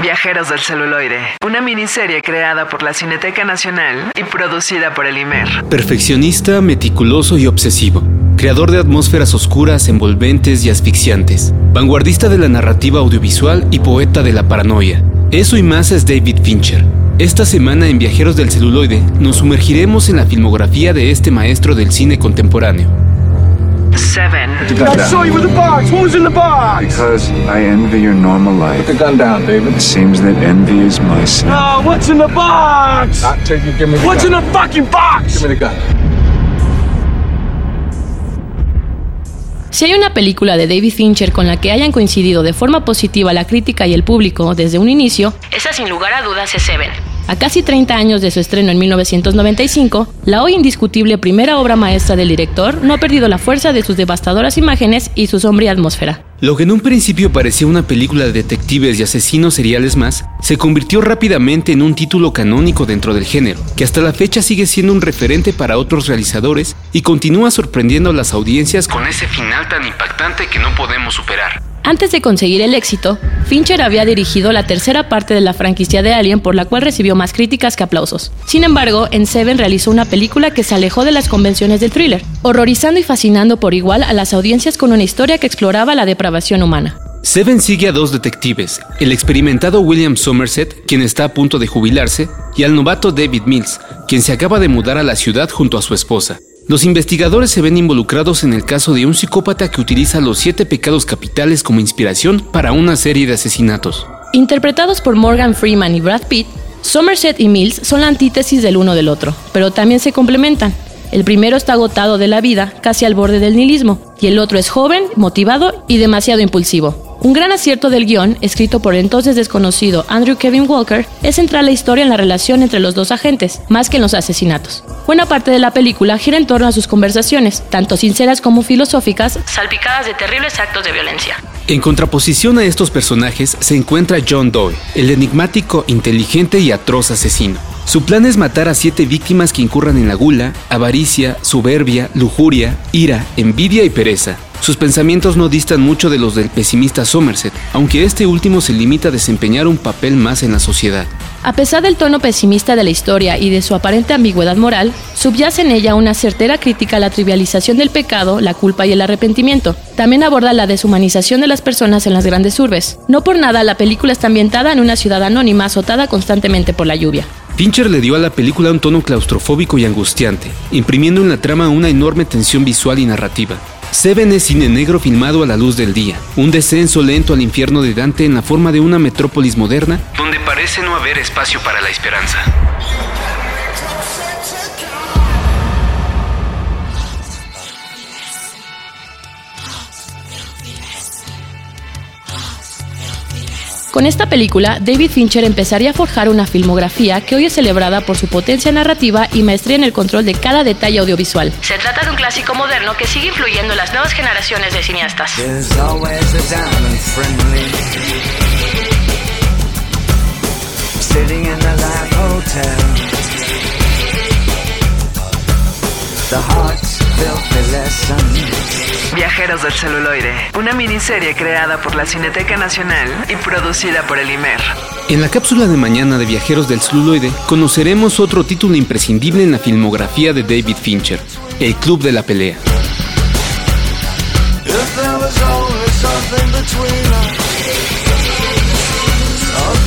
Viajeros del celuloide, una miniserie creada por la Cineteca Nacional y producida por el IMER. Perfeccionista, meticuloso y obsesivo. Creador de atmósferas oscuras, envolventes y asfixiantes. Vanguardista de la narrativa audiovisual y poeta de la paranoia. Eso y más es David Fincher. Esta semana en Viajeros del celuloide nos sumergiremos en la filmografía de este maestro del cine contemporáneo. Seven. I saw you with the box. What was in the box? Because I envy your normal life. Put the gun down, David. It seems that envy is my sin. Oh, what's in the box? Not till you give me the What's gun. in the fucking box? Give me the gun. Si hay una película de David Fincher con la que hayan coincidido de forma positiva la crítica y el público desde un inicio, esa sin lugar a dudas es Seven. A casi 30 años de su estreno en 1995, la hoy indiscutible primera obra maestra del director no ha perdido la fuerza de sus devastadoras imágenes y su sombría atmósfera. Lo que en un principio parecía una película de detectives y asesinos seriales más, se convirtió rápidamente en un título canónico dentro del género, que hasta la fecha sigue siendo un referente para otros realizadores y continúa sorprendiendo a las audiencias con ese final tan impactante que no podemos superar. Antes de conseguir el éxito, Fincher había dirigido la tercera parte de la franquicia de Alien, por la cual recibió más críticas que aplausos. Sin embargo, en Seven realizó una película que se alejó de las convenciones del thriller, horrorizando y fascinando por igual a las audiencias con una historia que exploraba la depravación humana. Seven sigue a dos detectives, el experimentado William Somerset, quien está a punto de jubilarse, y al novato David Mills, quien se acaba de mudar a la ciudad junto a su esposa. Los investigadores se ven involucrados en el caso de un psicópata que utiliza los 7 pecados capitales como inspiración para una serie de asesinatos. Interpretados por Morgan Freeman y Brad Pitt, Somerset y Mills son la antítesis del uno del otro, pero también se complementan. El primero está agotado de la vida, casi al borde del nihilismo, y el otro es joven, motivado y demasiado impulsivo. Un gran acierto del guión, escrito por el entonces desconocido Andrew Kevin Walker, es centrar la historia en la relación entre los dos agentes, más que en los asesinatos. Buena parte de la película gira en torno a sus conversaciones, tanto sinceras como filosóficas, salpicadas de terribles actos de violencia. En contraposición a estos personajes se encuentra John Doe, el enigmático, inteligente y atroz asesino. Su plan es matar a 7 víctimas que incurran en la gula, avaricia, soberbia, lujuria, ira, envidia y pereza. Sus pensamientos no distan mucho de los del pesimista Somerset, aunque este último se limita a desempeñar un papel más en la sociedad. A pesar del tono pesimista de la historia y de su aparente ambigüedad moral, subyace en ella una certera crítica a la trivialización del pecado, la culpa y el arrepentimiento. También aborda la deshumanización de las personas en las grandes urbes. No por nada, la película está ambientada en una ciudad anónima azotada constantemente por la lluvia. Fincher le dio a la película un tono claustrofóbico y angustiante, imprimiendo en la trama una enorme tensión visual y narrativa. Seven es cine negro filmado a la luz del día, un descenso lento al infierno de Dante en la forma de una metrópolis moderna, donde parece no haber espacio para la esperanza. Con esta película, David Fincher empezaría a forjar una filmografía que hoy es celebrada por su potencia narrativa y maestría en el control de cada detalle audiovisual. Se trata de un clásico moderno que sigue influyendo en las nuevas generaciones de cineastas. Viajeros del celuloide, una miniserie creada por la Cineteca Nacional y producida por el IMER. En la cápsula de mañana de Viajeros del celuloide conoceremos otro título imprescindible en la filmografía de David Fincher, El Club de la Pelea. If there was only something between us,